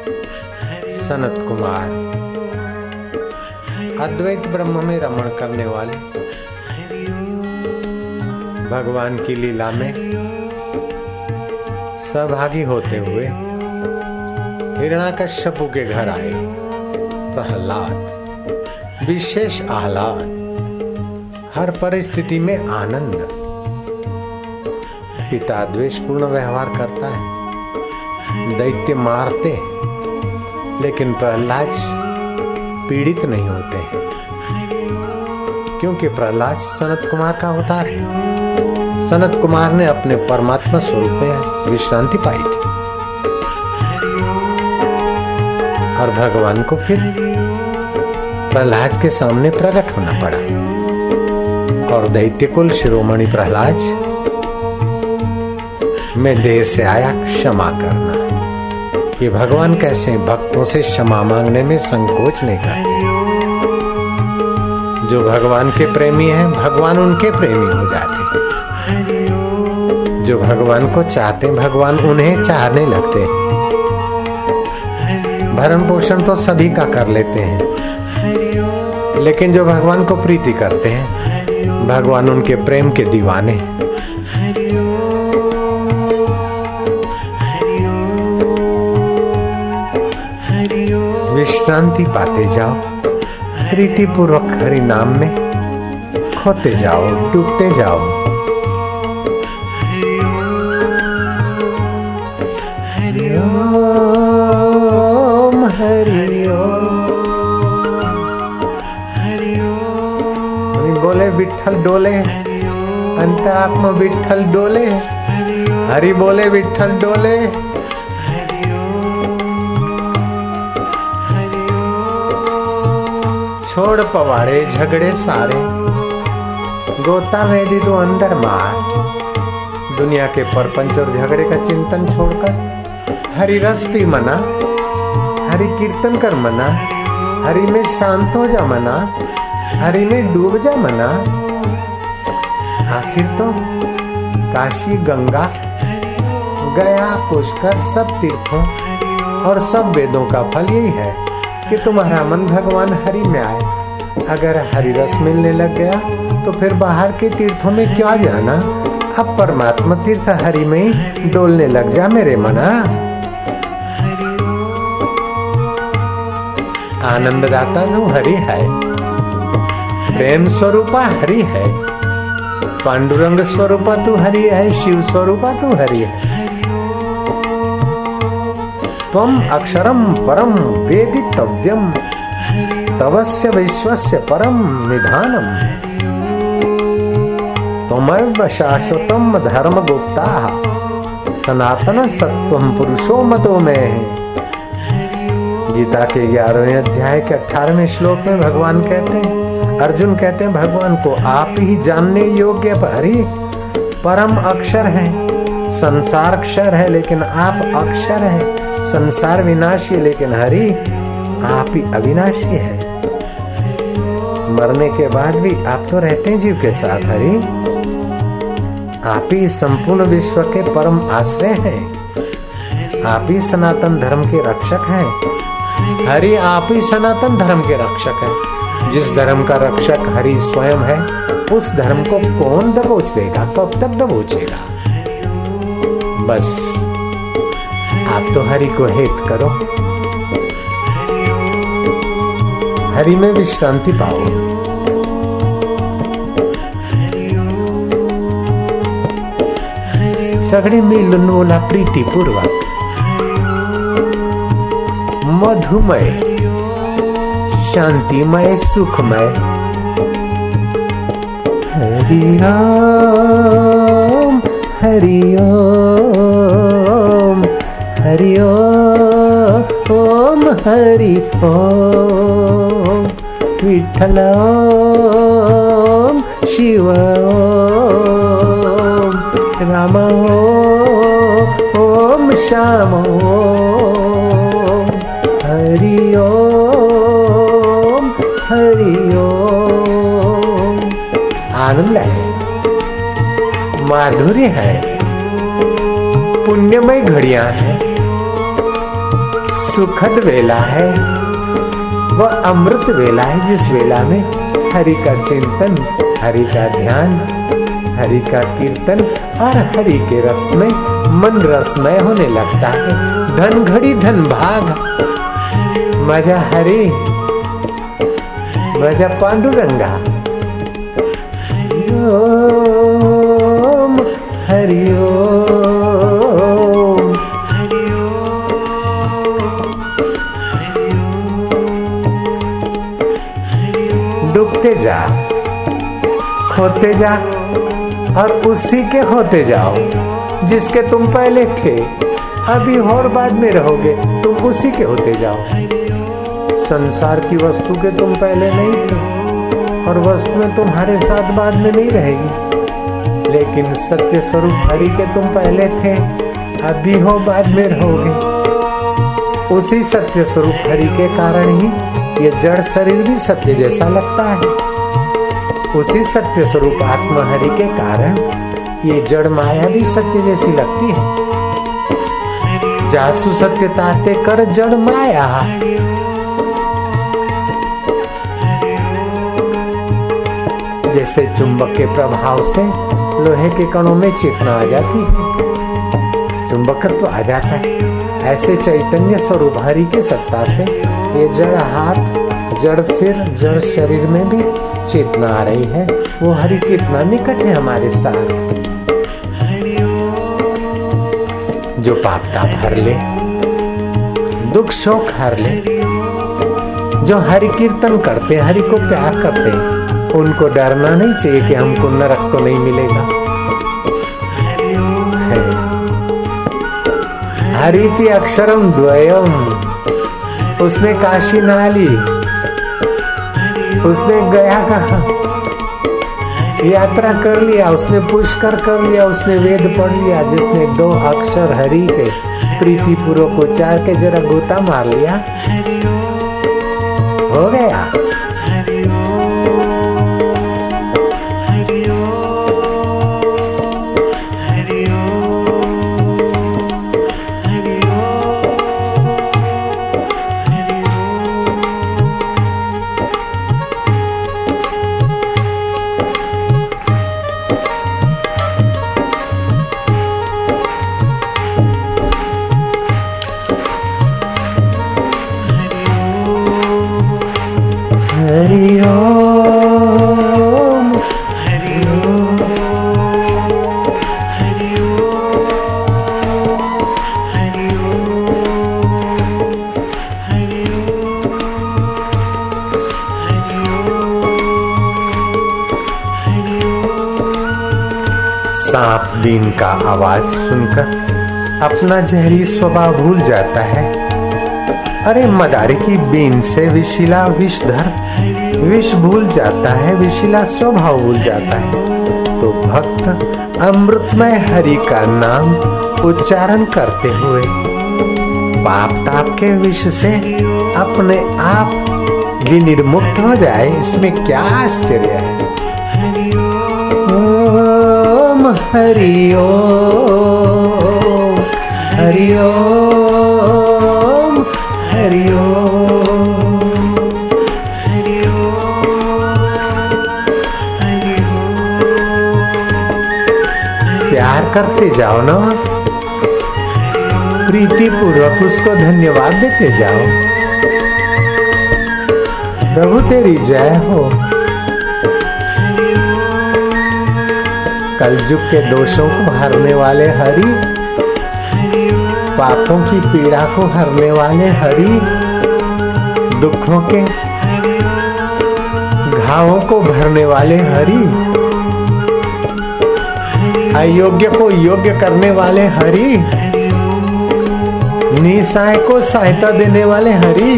सनत कुमार अद्वैत ब्रह्म में रमण करने वाले, भगवान की लीला में सहभागी होते हुए हिरण्याकश्यप के घर आए। प्रहलाद विशेष आह्लाद, हर परिस्थिति में आनंद। पिता द्वेषपूर्ण व्यवहार करता है, दैत्य मारते, लेकिन प्रहलाद पीड़ित नहीं होते हैं, क्योंकि प्रहलाद सनत कुमार का अवतार है। सनत कुमार ने अपने परमात्मा स्वरूप में विश्रांति पाई थी और भगवान को फिर प्रहलाद के सामने प्रकट होना पड़ा। और दैत्यकुल शिरोमणि प्रहलाद, मैं देर से आया, क्षमा करना। ये भगवान कैसे भक्तों से क्षमा मांगने में संकोच नहीं करते। जो भगवान के प्रेमी हैं, भगवान उनके प्रेमी हो जाते। जो भगवान को चाहते, भगवान उन्हें चाहने लगते। भरण पोषण तो सभी का कर लेते हैं, लेकिन जो भगवान को प्रीति करते हैं, भगवान उनके प्रेम के दीवाने। विश्रांति पाते जाओ, प्रीति पूर्वक हरि नाम में खोते जाओ, डूबते जाओ। हरि ओम, हरि ओम, हरि ओम। बोले विठ्ठल डोले, अंतरात्मा विठ्ठल डोले। हरि बोले विठ्ठल डोले। छोड़ पवाड़े झगड़े सारे, गोता वेदी तो अंदर मार। दुनिया के परपंच और झगड़े का चिंतन छोड़कर हरि रस पी मना, हरि कीर्तन कर मना, हरि में शांत हो जा मना, हरि में डूब जा मना। आखिर तो काशी, गंगा, गया, पुष्कर, सब तीर्थों और सब वेदों का फल यही है कि तुम्हारा मन भगवान हरि में आए। अगर हरि रस मिलने लग गया तो फिर बाहर के तीर्थों में क्या जाना। अब परमात्मा तीर्थ हरि में ही डोलने लग जा मेरे मना। आनंददाता तो हरि है, प्रेम स्वरूपा हरि है, पांडुरंग स्वरूपा तू हरि है, शिव स्वरूपा तू हरि है। त्वम अक्षरम परम वेदितव्यम, तवस्य विश्वस्य परम निधानम। त्वमेव शाश्वतम धर्म गुप्ताः, सनातन सत्वम पुरुषो मतो में। गीता के 11वें अध्याय के 18वें श्लोक में भगवान कहते हैं, अर्जुन कहते हैं भगवान को, आप ही जानने योग्य हरि परम अक्षर है। संसार अक्षर है लेकिन आप अक्षर हैं। संसार विनाशी है लेकिन हरि आप ही अविनाशी है। मरने के बाद भी आप तो रहते हैं जीव के साथ। हरि आप ही संपूर्ण विश्व के परम आश्रय हैं। आप ही सनातन धर्म के रक्षक हैं। हरि आप ही सनातन धर्म के रक्षक हैं। जिस धर्म का रक्षक हरि स्वयं है, उस धर्म को कौन दबोच देगा, कब तक दबोचेगा। बस आप तो हरि को हेत करो, हरि में विश्रांति पाओ। सगड़े मिलन बोला प्रीति पूर्वक, मधुमय, शांतिमय, सुखमय। हरि ओम, हरि ओम, हरि ओम, हरि ओम। विठ्ठल ओम, शिव ओम, राम ओम, श्याम ओम। हरि ओम, हरि ओम। आनंद है, माधुर्य है, पुण्यमय घड़ियां हैं, सुखद वेला है, वह अमृत वेला है जिस वेला में हरि का चिंतन, हरि का ध्यान, हरि का कीर्तन और हरि के रस में मन रसमय होने लगता है। धन घड़ी धन भाग, मजा हरि मजा पांडुरंगा। ओम हरि ओम। डूबते जा, खोते जा और उसी के होते जाओ जिसके तुम पहले थे, अभी और बाद में रहोगे, तुम उसी के होते जाओ। संसार की वस्तु के तुम पहले नहीं थे और वस्तु में तुम्हारे साथ बाद में नहीं रहेगी, लेकिन सत्य स्वरूप हरि के तुम पहले थे, अभी हो बाद में रहोगे। उसी सत्य स्वरूप हरि के कारण ही ये जड़ शरीर भी सत्य जैसा लगता है। उसी सत्य स्वरूप आत्मा हरि के कारण ये जड़ माया भी सत्य जैसी लगती है। जासु सत्य ताते कर जड़ माया। जैसे चुंबक के प्रभाव से लोहे के कणों में चेतना आ जाती है, चुंबकत्व आ जाता है, ऐसे चैतन्य स्वरूप हरि के सत्ता से ये जड़ हाथ, जड़ सिर, जड़ शरीर में भी चेतना आ रही है। वो हरि कितना निकट है हमारे साथ। जो पाप ताप हर ले, दुख शोक हर ले, जो हरि कीर्तन करते, हरि को प्यार करते, उनको डरना नहीं चाहिए कि हमको नरक तो नहीं मिलेगा। हरिति अक्षरम द्वयम, उसने काशी नहा ली, उसने गया कहा, यात्रा कर लिया, उसने पुष्कर कर लिया, उसने वेद पढ़ लिया। जिसने 2 अक्षर हरि के प्रीति पूर्वक उच्चार के जरा गोता मार लिया, हो गया। हरि ओम हरि ओम हरि ओम हरि ओम हरि ओम। सांप बीन का आवाज सुनकर अपना जहरी स्वभाव भूल जाता है। अरे मदारी की बीन से विशीला विषधर विष भूल जाता है, विशीला स्वभाव भूल जाता है। तो भक्त अमृतमय हरि का नाम उच्चारण करते हुए पाप ताप के विष से अपने आप विनिर्मुक्त हो जाए, इसमें क्या आश्चर्य है। ओम हरि ओम हरि ओम हरि ओम हरि ओम। प्यार करते जाओ ना, प्रीति पूर्वक उसको धन्यवाद देते जाओ। प्रभु तेरी जय हो। कलयुग के दोषों को हरने वाले हरि, पापों की पीड़ा को हरने वाले हरि, दुखों के घावों को भरने वाले हरि, अयोग्य को योग्य करने वाले हरि, निसहाय को सहायता देने वाले हरि।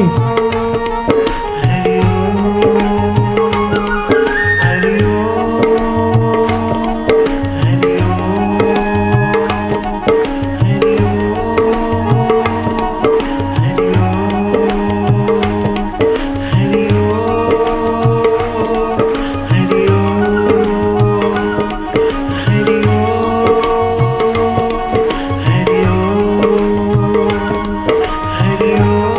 हरि ओम।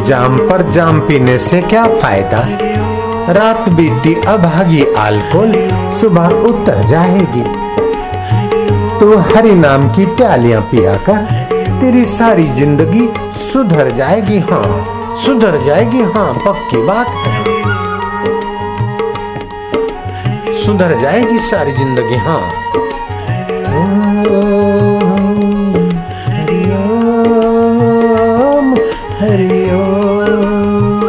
जाम पर जाम पीने से क्या फायदा, रात बीती अभागी अल्कोहल सुबह उतर जाएगी। तो हरि नाम की प्यालियां पिया कर, तेरी सारी जिंदगी सुधर जाएगी। हाँ सुधर जाएगी, हाँ पक्की बात है, सुधर जाएगी सारी जिंदगी। हाँ हरि ओम।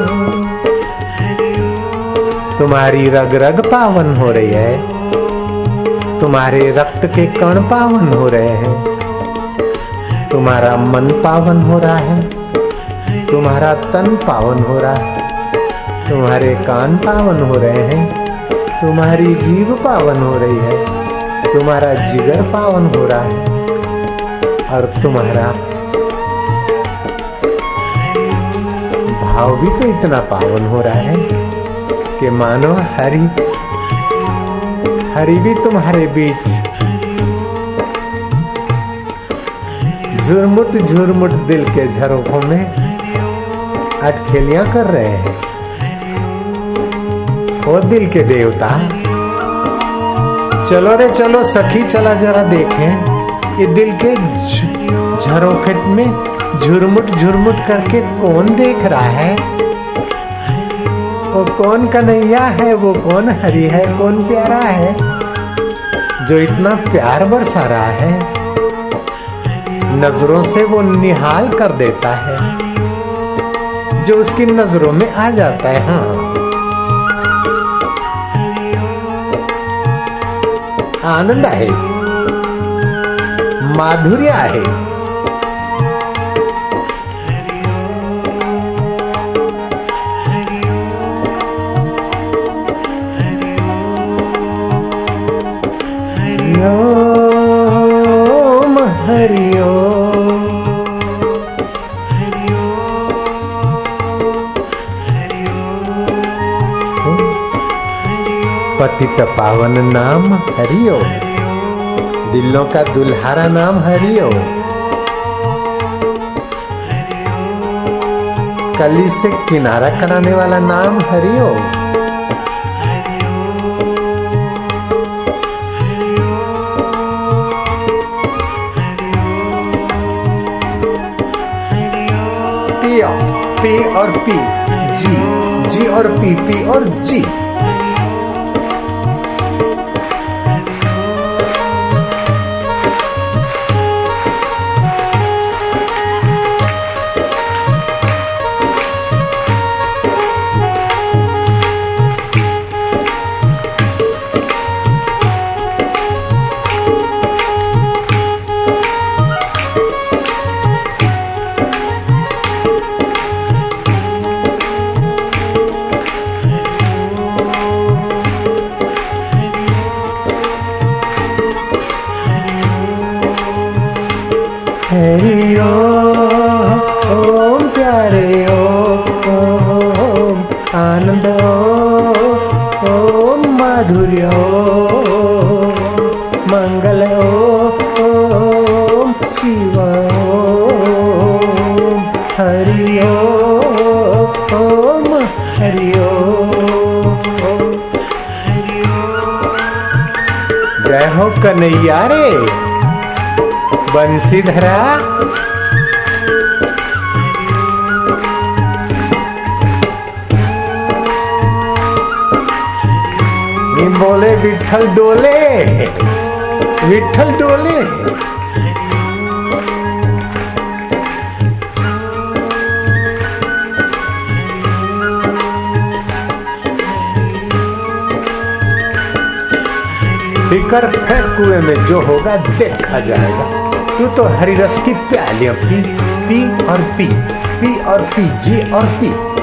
तुम्हारी रग रग पावन हो रही है, तुम्हारे रक्त के कण पावन हो रहे हैं, तुम्हारा मन पावन हो रहा है, तुम्हारा तन पावन हो रहा है, तुम्हारे कान पावन हो रहे हैं, तुम्हारी जीभ पावन हो रही है, तुम्हारा जिगर पावन हो रहा है, और तुम्हारा भाव भी तो इतना पावन हो रहा है कि मानो हरि भी तुम्हारे बीच झुरमुट झुरमुट दिल के झरोखों में अटखेलियां कर रहे हैं। ओ दिल के देवता, चलो रे चलो सखी, चला जरा देखें ये दिल के झरोखे में झुरमुट झुरमुट करके कौन देख रहा है, वो कौन कन्हैया है, वो कौन हरि है, कौन प्यारा है जो इतना प्यार बरसा रहा है, नजरों से वो निहाल कर देता है, जो उसकी नजरों में आ जाता है। हाँ आनंद आहे, माधुर्य आहे। ओम हरि ओम। पतित पावन नाम हरि ओम, दिलों का दुल्हारा नाम हरि ओम, कली से किनारा कराने वाला नाम हरि ओम। पी और पी, जी जी और पी और जी। हरि ओम प्यारे ओम, आनंद ओम, माधुर्य ओम, मंगल ओम, शिव ओम, हरि ओम, हरि ओम। जय हो कन्हैया रे बंसीधरा। बोले विठल डोले, विठल डोले। फिकर फेंक कुएं में जो होगा देखा जाएगा। तू तो हरि रस की प्यालियां पी, पी और पी, पी और पी, जी और पी।